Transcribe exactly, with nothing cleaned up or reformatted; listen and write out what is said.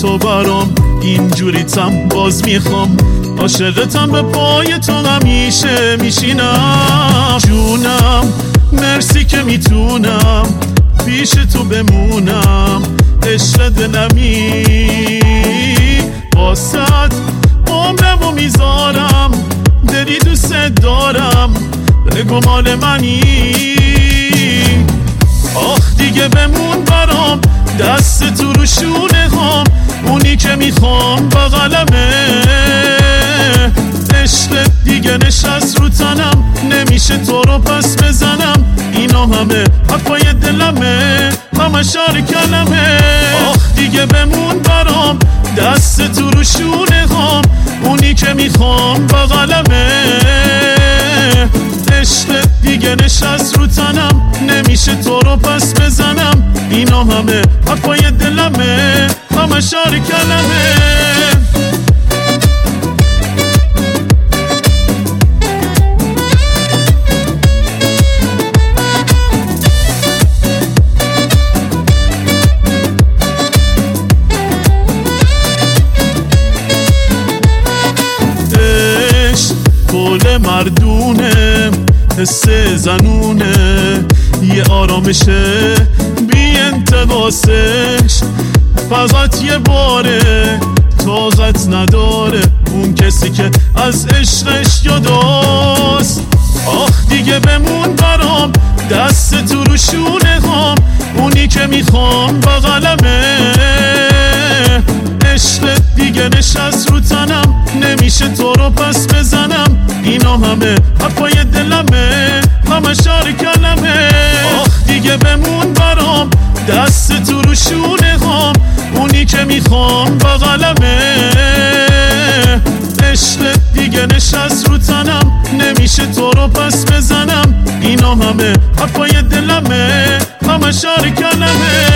تو برام اینجوریتم باز میخوام عاشقتم به پای تو همیشه میشینم جونم مرسی که میتونم پیش تو بمونم عشق دلمی واسد عمرمو میذارم دلی دوست دارم بگو مال منی آخ دیگه بمون برام دست تو رو شونه هام اونی که میخوام بغلمه عشق دیگه نشست رو تنم نمیشه تو رو پس بزنم اینا همه حرفای دلمه همه شار کلمه آخ دیگه بمون برام دست تو رو شونه هام اونی که میخوام بغلمه عشق دیگه نشست رو تنم نمیشه تو رو پس بزنم اینا همه حرفای دلمه همه شار کلمه پول مردونه حس زنونه یه آرامشه بی انتباسش فقط یه باره طاقت نداره اون کسی که از عشقش جداست آخ دیگه بمون برام دست تو رو شونه هام اونی که میخوام بغلمه عشق دیگه نشست رو تنم نمیشه تو رو پس بزنم اینا همه حرفای دلمه همه شار کلمه آخ دیگه بمون برام دست تو رو شونه هام اونی که میخوام بغلمه عشق دیگه نشست رو تنم نمیشه تو رو پس بزنم اینا همه حرفای دلمه همه شار کلمه